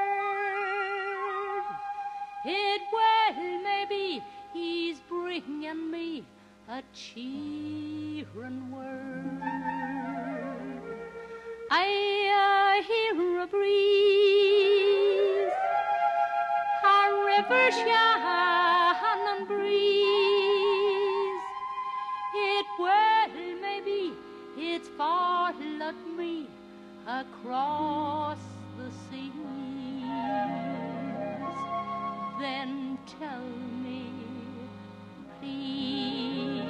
Speaker 12: bird. It well maybe he's bringing me a cheering word. I uh, hear a breeze, a river shining breeze. It well maybe it's followed me across the seas. Then tell me, please,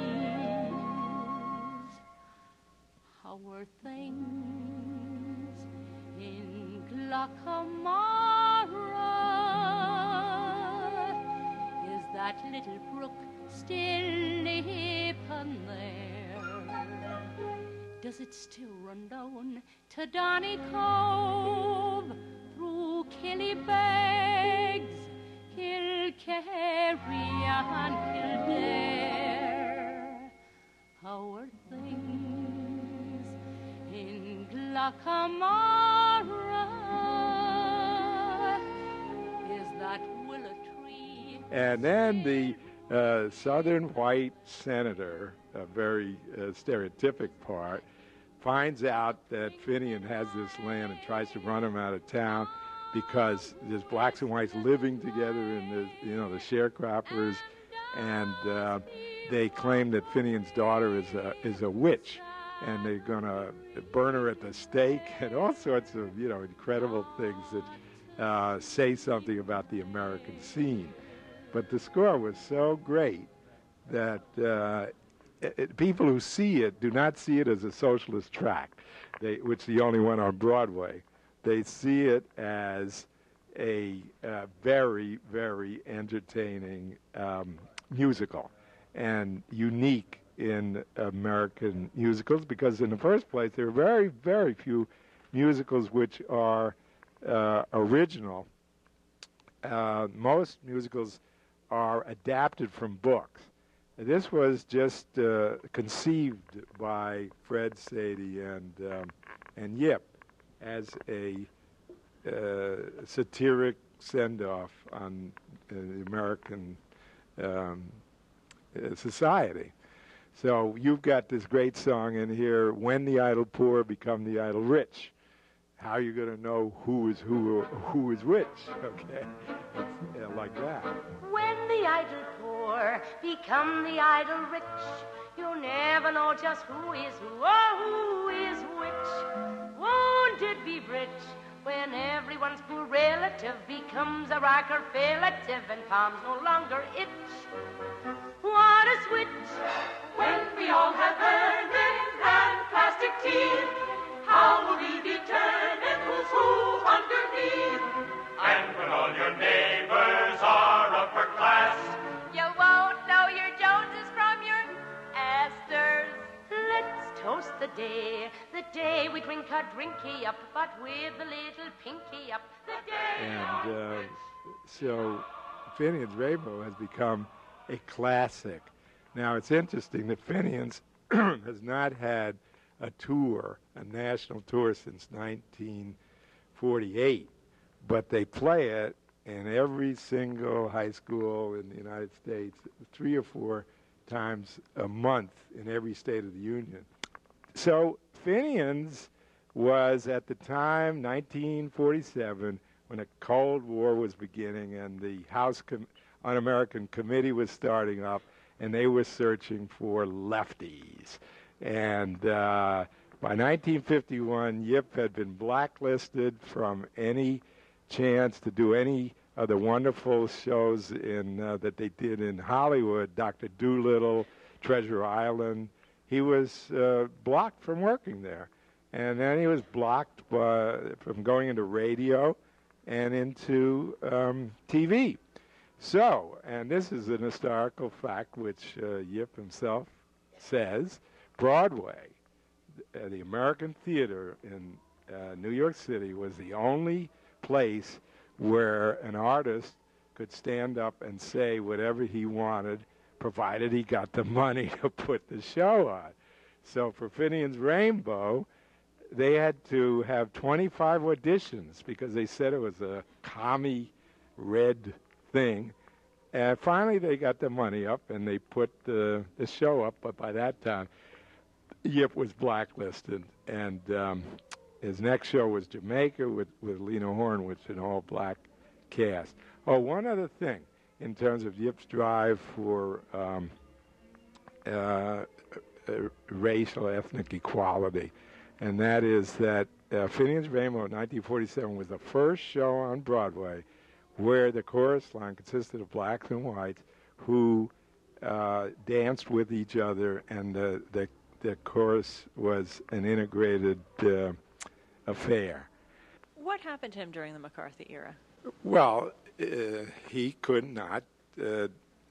Speaker 12: how were things in Glackamara? Is that little brook still leaping there? Does it still run down to Donny Cove through Killybegs, Kilkerry and Kildare? How are things in Glackamara? Is that willow tree?
Speaker 2: And then the uh, Southern white senator, a very uh, stereotypic part, finds out that Finian has this land and tries to run him out of town because there's blacks and whites living together in the, you know, the sharecroppers, and uh, they claim that Finian's daughter is a, is a witch, and they're going to burn her at the stake, and all sorts of, you know, incredible things that uh, say something about the American scene. But the score was so great that uh, it, it, people who see it do not see it as a socialist tract, they, which is the only one on Broadway. They see it as a uh, very, very entertaining um, musical and unique in American musicals, because in the first place, there are very, very few musicals which are uh, original. Uh, most musicals are adapted from books. This was just uh, conceived by Fred Sadie and, um, and Yip as a uh, satiric send-off on uh, the American um, uh, society. So you've got this great song in here, When the Idle Poor Become the Idle Rich. How are you going to know who is who, who is which? Okay, it's, uh, like that.
Speaker 17: When the idle poor become the idle rich, you'll never know just who is who or who is which. Won't it be rich when everyone's poor relative becomes a racker relative and palms no longer itch? What a switch!
Speaker 18: When we all have earned it and plastic teeth, how will we determine who's who underneath? And when
Speaker 13: all your neighbors are upper class.
Speaker 17: You won't know your Joneses from your Astors. Let's toast the day, the day we drink our drinky up, but with a little pinky up. The day.
Speaker 2: And uh, so Finian's Rainbow has become a classic. Now, it's interesting that Finian's has not had a tour, a national tour, since nineteen forty-eight, but they play it in every single high school in the United States, three or four times a month in every state of the union. So Finian's was, at the time, nineteen forty-seven, when a Cold War was beginning and the House Com- Un-American Committee was starting up, and they were searching for lefties. And uh, by nineteen fifty-one, Yip had been blacklisted from any chance to do any of the wonderful shows in uh, that they did in Hollywood, Doctor Dolittle, Treasure Island. He was uh, blocked from working there. And then he was blocked by, from going into radio and into um, T V. So, and this is an historical fact which uh, Yip himself says, Broadway, uh, the American theater in uh, New York City, was the only place where an artist could stand up and say whatever he wanted, provided he got the money to put the show on. So for Finian's Rainbow, they had to have twenty-five auditions because they said it was a commie red thing. And finally they got the money up and they put the, the show up, but by that time, Yip was blacklisted. And um, his next show was Jamaica with, with Lena Horne, which is an all-black cast. Oh, one other thing in terms of Yip's drive for um, uh, uh, racial, ethnic equality, and that is that uh, Finian's Rainbow in nineteen forty-seven was the first show on Broadway where the chorus line consisted of blacks and whites who uh, danced with each other, and the, the, the chorus was an integrated uh, affair.
Speaker 8: What happened to him during the McCarthy era?
Speaker 2: Well, uh, he could not uh,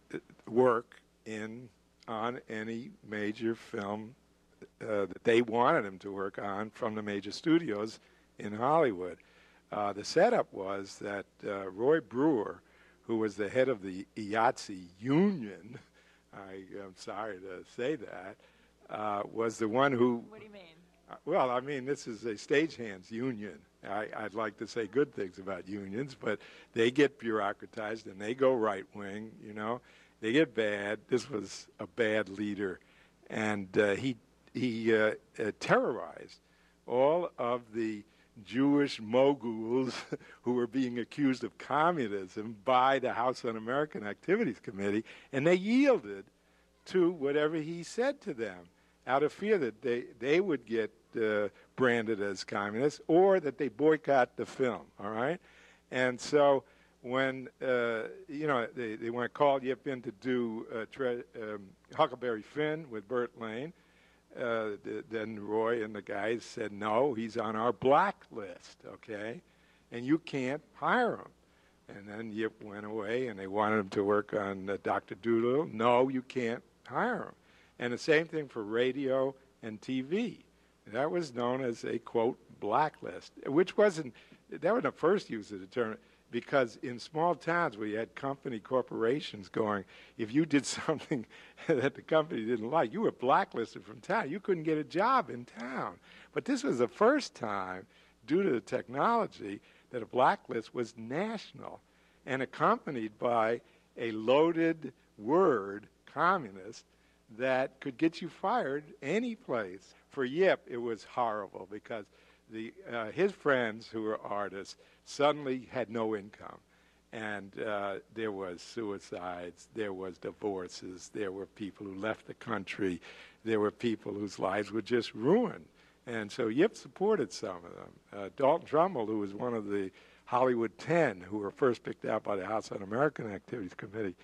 Speaker 2: work in on any major film uh, that they wanted him to work on from the major studios in Hollywood. Uh, the setup was that uh, Roy Brewer, who was the head of the I A T S E union, I am sorry to say that, uh, was the one who...
Speaker 8: What do you mean?
Speaker 2: Uh, well, I mean, this is a stagehands union. I, I'd like to say good things about unions, but they get bureaucratized and they go right-wing, you know. They get bad. This was a bad leader. And uh, he, he uh, uh, terrorized all of the Jewish moguls who were being accused of communism by the House Un-American Activities Committee, and they yielded to whatever he said to them out of fear that they, they would get uh, branded as communists or that they boycott the film, all right? And so when, uh, you know, they, they went called Yip in to do uh, tre- um, Huckleberry Finn with Burt Lane, Uh, th- then Roy and the guys said, no, he's on our blacklist, okay? And you can't hire him. And then Yip went away, and they wanted him to work on uh, Doctor Dolittle. No, you can't hire him. And the same thing for radio and T V. That was known as a, quote, blacklist, which wasn't, that was the first use of the term, because in small towns where you had company corporations going, if you did something that the company didn't like, you were blacklisted from town. You couldn't get a job in town. But this was the first time, due to the technology, that a blacklist was national and accompanied by a loaded word, communist, that could get you fired any place. For Yip, it was horrible because the uh, his friends who were artists suddenly had no income, and uh, there was suicides, there was divorces, there were people who left the country, there were people whose lives were just ruined. And so Yip supported some of them. Uh, Dalton Trumbull, who was one of the Hollywood Ten who were first picked out by the House Un-American Activities Committee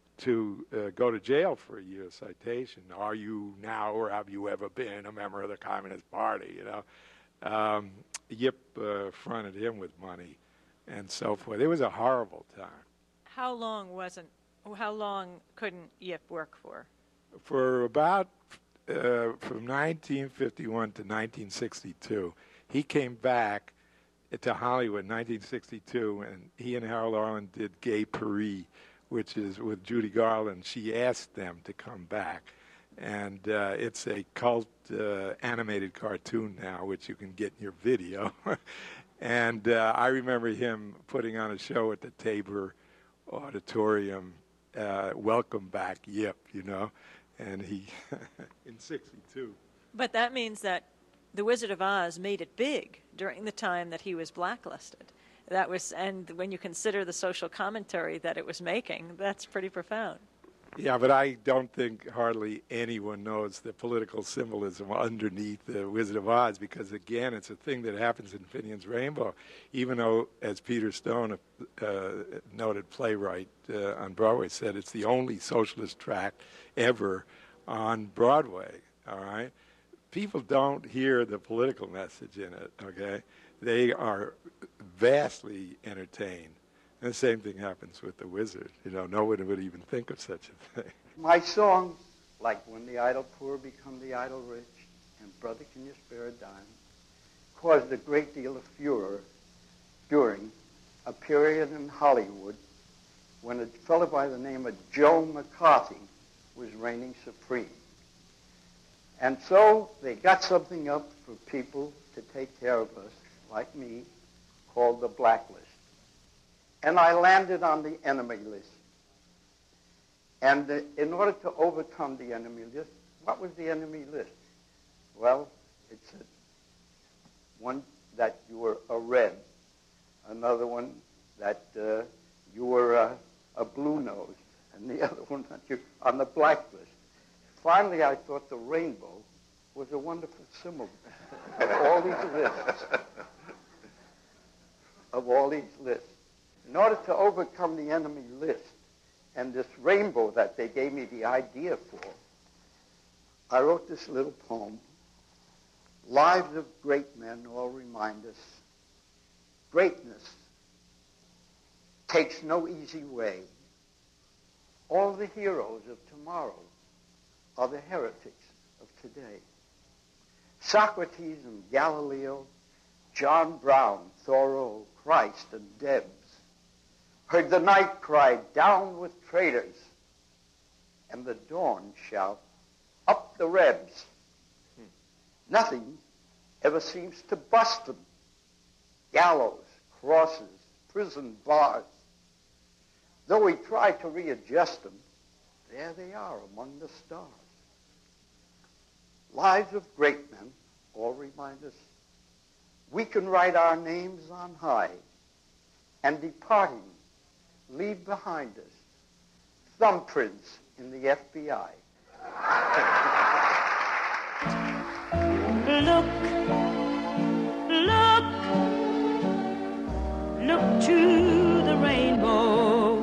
Speaker 2: to uh, go to jail for a year citation. Are you now or have you ever been a member of the Communist Party, you know? Um, Yip uh, fronted him with money, and so forth. It was a horrible time.
Speaker 8: How long wasn't, how long couldn't Yip work for?
Speaker 2: For about, uh, from nineteen fifty-one to nineteen sixty-two, he came back to Hollywood in nineteen sixty-two, and he and Harold Arlen did Gay Paris, which is with Judy Garland. She asked them to come back. And uh, it's a cult uh, animated cartoon now, which you can get in your video. And uh, I remember him putting on a show at the Tabor Auditorium, uh, Welcome Back, Yip, you know, and he, in sixty-two.
Speaker 8: But that means that The Wizard of Oz made it big during the time that he was blacklisted. That was, and when you consider the social commentary that it was making, that's pretty profound.
Speaker 2: Yeah, but I don't think hardly anyone knows the political symbolism underneath the Wizard of Oz, because, again, it's a thing that happens in Finian's Rainbow, even though, as Peter Stone, a uh, noted playwright uh, on Broadway, said it's the only socialist tract ever on Broadway, all right? People don't hear the political message in it, okay? They are vastly entertained. And the same thing happens with the Wizard. You know, no one would even think of such a thing.
Speaker 19: My songs, like When the Idle Poor Become the Idle Rich and Brother Can You Spare a Dime, caused a great deal of furor during a period in Hollywood when a fellow by the name of Joe McCarthy was reigning supreme. And so they got something up for people to take care of us, like me, called the Blacklist. And I landed on the enemy list. And uh, in order to overcome the enemy list, what was the enemy list? Well, it said one that you were a red, another one that uh, you were a, a blue nose, and the other one that you on the blacklist. Finally, I thought the rainbow was a wonderful symbol of all these lists. Of all these lists. In order to overcome the enemy list and this rainbow that they gave me the idea for, I wrote this little poem. Lives of great men all remind us greatness takes no easy way. All the heroes of tomorrow are the heretics of today. Socrates and Galileo, John Brown, Thoreau, Christ, and Debs heard the night cry, down with traitors, and the dawn shout, up the Rebs. Hmm. Nothing ever seems to bust them. Gallows, crosses, prison bars. Though we try to readjust them, there they are among the stars. Lives of great men all remind us we can write our names on high, and departing, leave behind us thumbprints in the F B I.
Speaker 16: Look, look, look to the rainbow.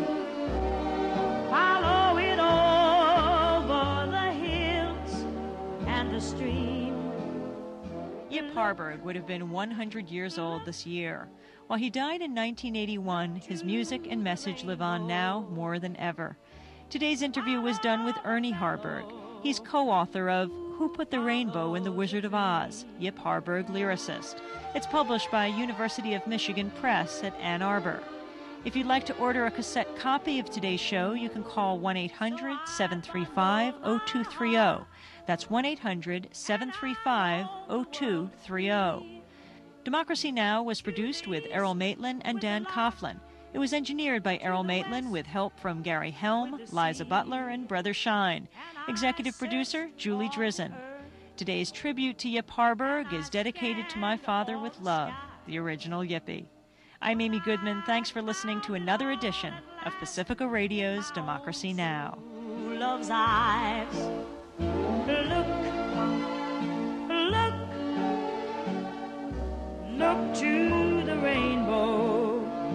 Speaker 16: Follow it over the hills and the stream.
Speaker 1: Yip Harburg would have been one hundred years old this year. While he died in nineteen eighty-one, his music and message live on now more than ever. Today's interview was done with Ernie Harburg. He's co-author of Who Put the Rainbow in the Wizard of Oz? Yip Harburg, lyricist. It's published by University of Michigan Press at Ann Arbor. If you'd like to order a cassette copy of today's show, you can call one eight hundred, seven three five, zero two three zero. That's one eight hundred, seven three five, zero two three zero. Democracy Now! Was produced with Errol Maitland and Dan Coughlin. It was engineered by Errol Maitland with help from Gary Helm, Liza Butler, and Brother Shine. Executive producer, Julie Drizzen. Today's tribute to Yip Harburg is dedicated to my father with love, the original Yippie. I'm Amy Goodman. Thanks for listening to another edition of Pacifica Radio's Democracy Now!
Speaker 16: Love's eyes. Look, look, look to the rainbow.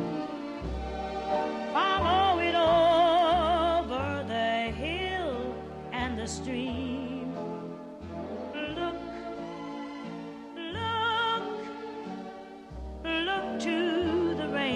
Speaker 16: Follow it over the hill and the stream. Look, look, look to the rainbow.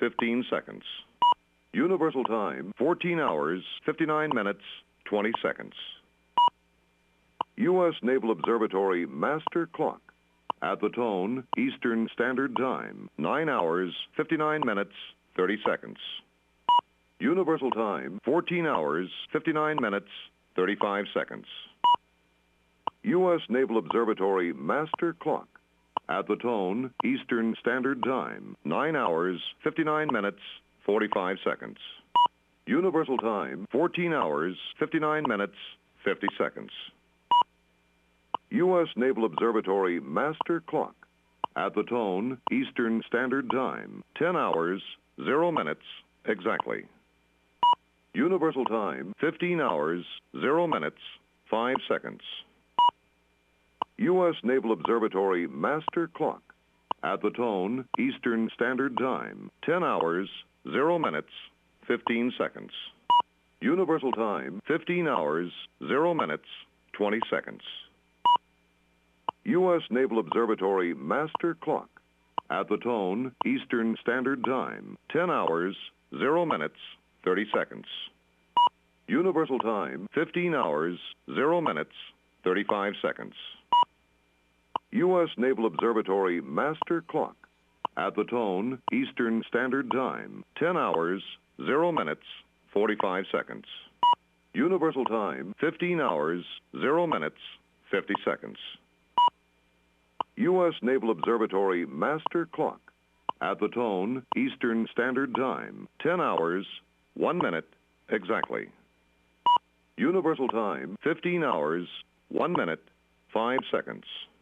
Speaker 20: fifteen seconds. Universal Time, fourteen hours, fifty-nine minutes, twenty seconds. U S Naval Observatory Master Clock. At the tone, Eastern Standard Time, nine hours, fifty-nine minutes, thirty seconds. Universal Time, fourteen hours, fifty-nine minutes, thirty-five seconds. U S Naval Observatory Master Clock. At the tone, Eastern Standard Time, nine hours, fifty-nine minutes, forty-five seconds. Universal Time, fourteen hours, fifty-nine minutes, fifty seconds. U S Naval Observatory Master Clock. At the tone, Eastern Standard Time, ten hours, zero minutes, exactly. Universal Time, fifteen hours, zero minutes, five seconds. U S Naval Observatory Master Clock. At the tone, Eastern Standard Time, ten hours, zero minutes, fifteen seconds. Universal Time, fifteen hours, zero minutes, twenty seconds. U S Naval Observatory Master Clock. At the tone, Eastern Standard Time, ten hours, zero minutes, thirty seconds. Universal Time, fifteen hours, zero minutes, thirty-five seconds. U S Naval Observatory Master Clock. At the tone, Eastern Standard Time, ten hours, zero minutes, forty-five seconds. Universal Time, fifteen hours, zero minutes, fifty seconds. U S Naval Observatory Master Clock. At the tone, Eastern Standard Time, ten hours, one minute, exactly. Universal Time, fifteen hours, one minute, five seconds.